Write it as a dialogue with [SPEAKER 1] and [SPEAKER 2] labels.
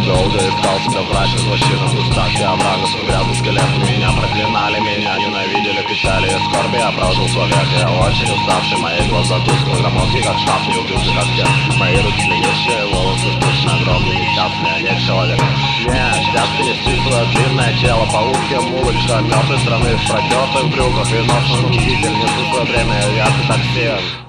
[SPEAKER 1] долго искал себя в мрачных лощинах пустак. Я оврагов и грязный скелет. Меня проклинали, меня ненавидели, печали и скорби. Я прожил 100 лет, я очень уставший. Мои глаза тусклые, громоздкие, как шкаф, неуклюжий, как те. Мои руки длиннейшие, волосы спущены, огромный, несчастный, а нет человека. Нет, тяжко нести свое длинное тело по узким улочкам мертвой страны в протертых брюках и ношенном кителе. Несу свое время, яркий такси.